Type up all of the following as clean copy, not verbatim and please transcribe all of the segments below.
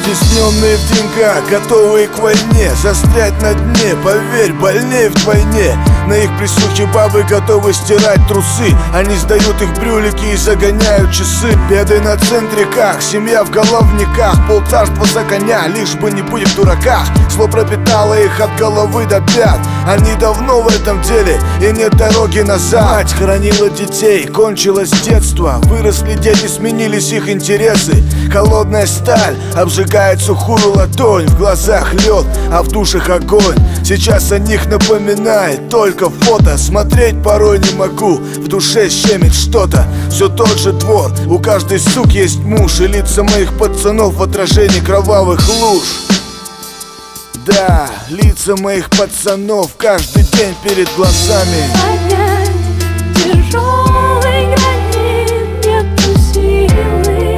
Стесненные в деньгах, готовые к войне, застрять на дне, поверь, больнее вдвойне. На их присухе бабы готовы стирать трусы. Они сдают их брюлики и загоняют часы. Беды на центриках, семья в головниках, полцарства за коня, лишь бы не быть в дураках. Зло пропитало их от головы до пят. Они давно в этом деле, и нет дороги назад. Мать хоронила детей, кончилось детство. Выросли дети, сменились их интересы. Холодная сталь обжигает сухую ладонь. В глазах лед, а в душах огонь. Сейчас о них напоминает только фото. Смотреть порой не могу, в душе щемит что-то. Все тот же двор, у каждой суки есть муж. И лица моих пацанов в отражении кровавых луж. Да, лица моих пацанов каждый день перед глазами. Поднять тяжелый гранит, нету силы.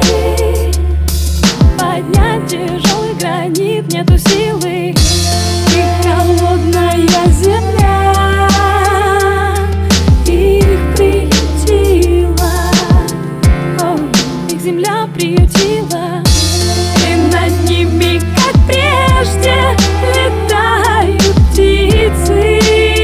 Поднять тяжелый гранит, нету силы. И холодная земля их приютила. О, их земля приютила. И над ними, как прежде, летают птицы.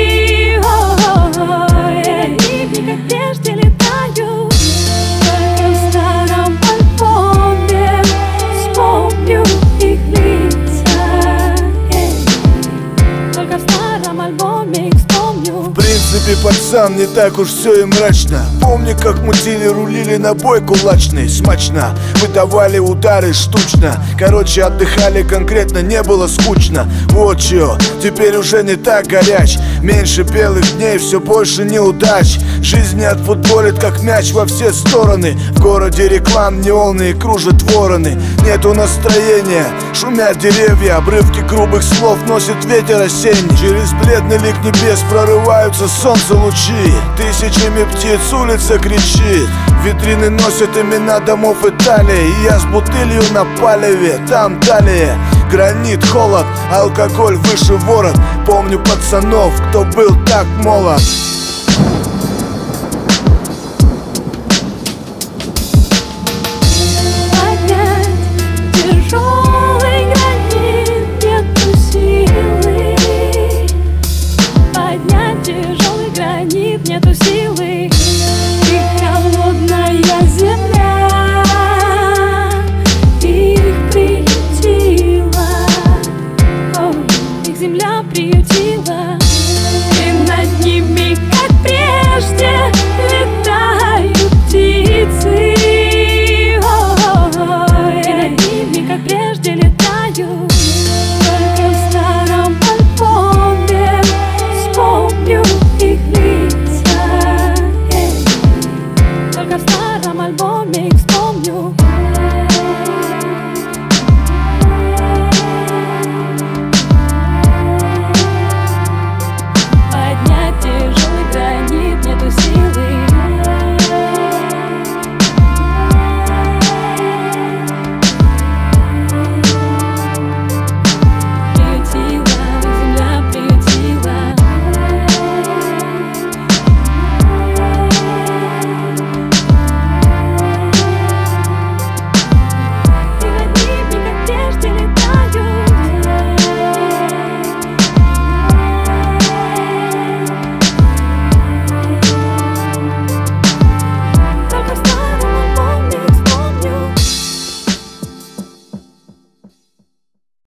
Они, как прежде, летают. Только в старом альбоме вспомню их лица. Только в старом альбоме их вспомню. В принципе, пацан, не так уж все и мрачно. Помню, как мутили, рулили на бой кулачный. Смачно, выдавали удары штучно. Короче, отдыхали конкретно, не было скучно. Вот чё, теперь уже не так горяч. Меньше белых дней, все больше неудач. Жизнь не отфутболит, как мяч во все стороны. В городе реклам неоны и кружат вороны. Нету настроения, шумят деревья. Обрывки грубых слов носит ветер осенний. Через бледный лик небес прорываются солнце лучи. Тысячами птиц улица кричит. Витрины носят имена домов Италии. И я с бутылью на палеве, там далее гранит, холод, алкоголь выше ворот. Помню пацанов, кто был так молод. Поднять тяжелый гранит, нету силы. Поднять тяжелый гранит, нету силы. И холодная земля их приютила. О, их земля приютила. И над ними, как прежде, летают птицы. И над ними, как прежде, летают. Только в старом альбоме вспомню их лица. Только в старом альбоме их